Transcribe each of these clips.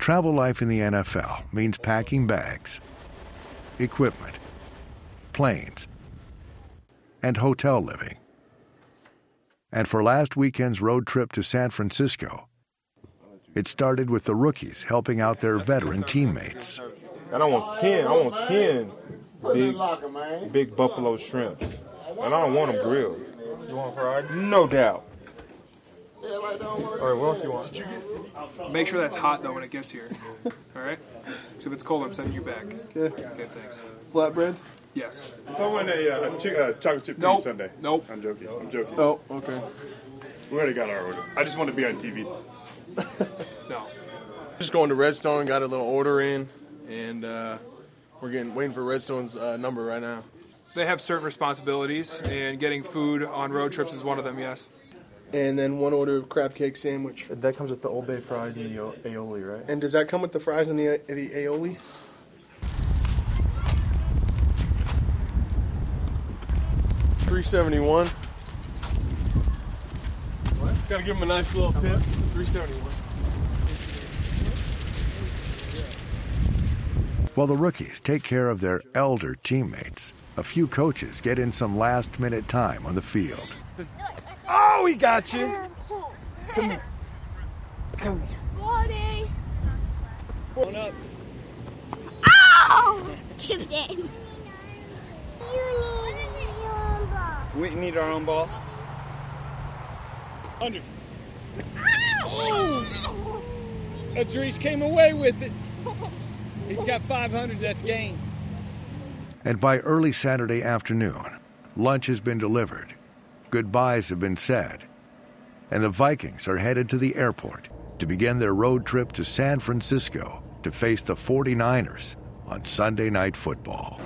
Travel life in the NFL means packing bags, equipment, planes, and hotel living. And for last weekend's road trip to San Francisco, it started with the rookies helping out their veteran teammates. And I want 10 big buffalo shrimps. And I don't want them grilled. You want fried? No doubt. All right, what else you want? Make sure that's hot, though, when it gets here. All right? So if it's cold, I'm sending you back. Okay, thanks. Flatbread? Yes. Throw in a chocolate chip cookie sundae. Nope. I'm joking. Oh, okay. We already got our order. I just want to be on TV. No. Just going to Redstone, got a little order in, and we're waiting for Redstone's number right now. They have certain responsibilities, and getting food on road trips is one of them, yes. And then one order of crab cake sandwich. That comes with the Old Bay fries and the aioli, right? And does that come with the fries and the aioli? $3.71. What? Gotta give him a nice little tip. $3.71. While the rookies take care of their elder teammates, a few coaches get in some last-minute time on the field. Oh, he got you. Come here. Come here. Buddy. Going up. Oh! Give it. You need your own ball. We need our own ball. Under. Oh! Adrice came away with it. He's got 500, that's gain. And by early Saturday afternoon, lunch has been delivered, goodbyes have been said, and the Vikings are headed to the airport to begin their road trip to San Francisco to face the 49ers on Sunday Night Football.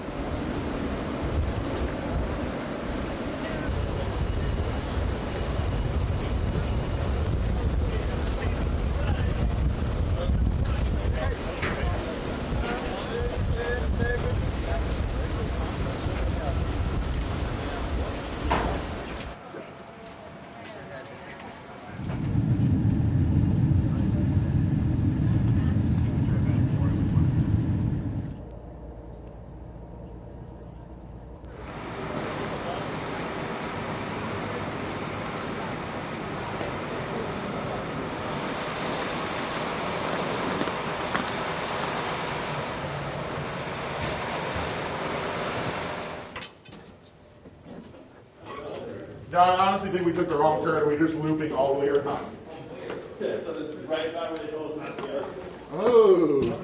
John, I honestly think we took the wrong turn. We're just looping all the way around. Yeah, so this is right about where they told us not to go. Oh.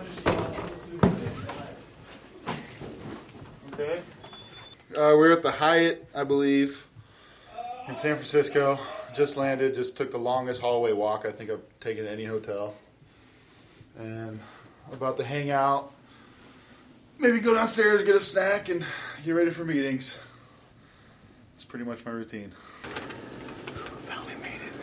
Okay. We're at the Hyatt, I believe, in San Francisco. Just landed, just took the longest hallway walk I think I've taken at any hotel. And about to hang out. Maybe go downstairs, get a snack, and get ready for meetings. It's pretty much my routine. Finally made it.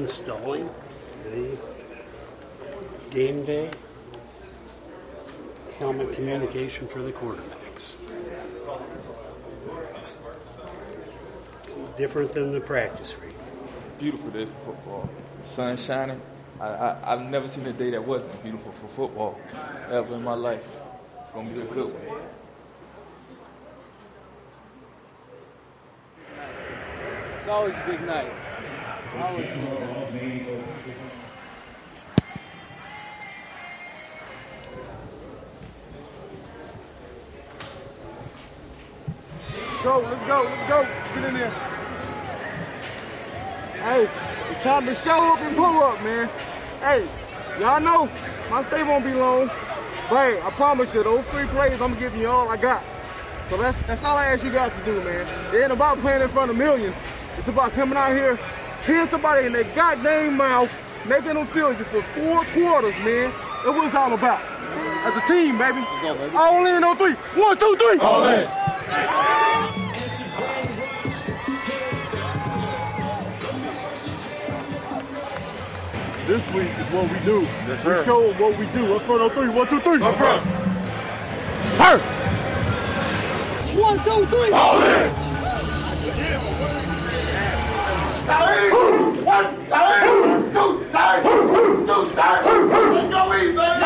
installing the game day helmet communication for the quarterbacks. It's different than the practice read. Beautiful day for football. The sun shining. I've never seen a day that wasn't beautiful for football ever in my life. It's going to be a good one. It's always a big night. Always a big night. Let's go. Get in there. Hey, it's time to show up and pull up, man. Hey, y'all know my stay won't be long. But hey, I promise you, those 3 plays, I'm giving you all I got. So that's all I ask you guys to do, man. It ain't about playing in front of millions. It's about coming out here, hitting somebody in their goddamn mouth, making them feel you for 4 quarters, man. That's what it's all about. As a team, baby. Go, baby. All in on 3. 1, 2, 3. All in. This week is what we do. Yes, we show them what we do. Up front on 3. 1, 2, 3. Up front. Hurt. 1, 2, 3. All in. 1, 2, 3. Let's go eat, baby.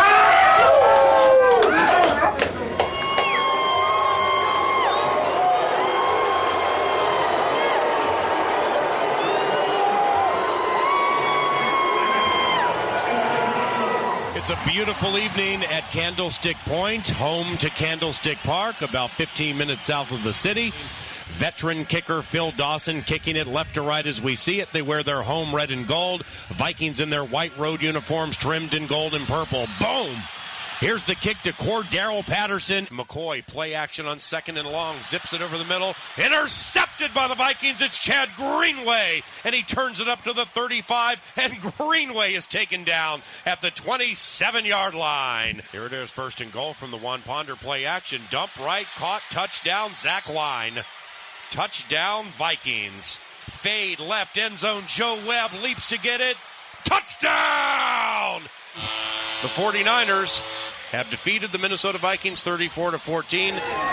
It's a beautiful evening at Candlestick Point, home to Candlestick Park, about 15 minutes south of the city. Veteran kicker Phil Dawson kicking it left to right as we see it. They wear their home red and gold. Vikings in their white road uniforms trimmed in gold and purple. Boom! Here's the kick to Cordero Patterson. McCoy, play action on 2nd and long. Zips it over the middle. Intercepted by the Vikings. It's Chad Greenway. And he turns it up to the 35. And Greenway is taken down at the 27-yard line. Here it is, 1st and goal from the Juan Ponder play action. Dump right, caught, touchdown, Zach Line. Touchdown, Vikings. Fade left, end zone. Joe Webb leaps to get it. Touchdown! The 49ers have defeated the Minnesota Vikings 34-14.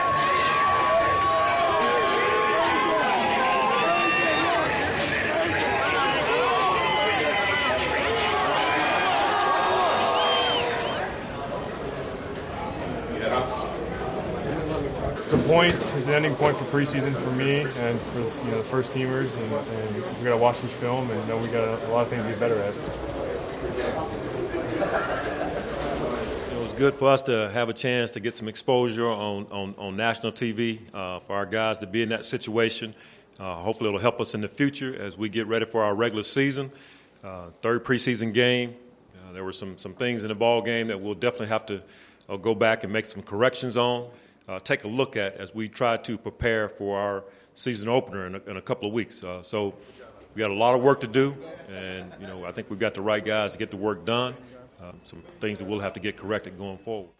It's a point, it's an ending point for preseason for me and for the first teamers, and we got to watch this film and know we got a lot of things to get better at. It was good for us to have a chance to get some exposure on national TV for our guys to be in that situation. Hopefully it'll help us in the future as we get ready for our regular season. 3rd preseason game. There were some things in the ball game that we'll definitely have to go back and make some corrections on. Take a look at as we try to prepare for our season opener in a couple of weeks. So we got a lot of work to do, and I think we've got the right guys to get the work done. Some things that we'll have to get corrected going forward.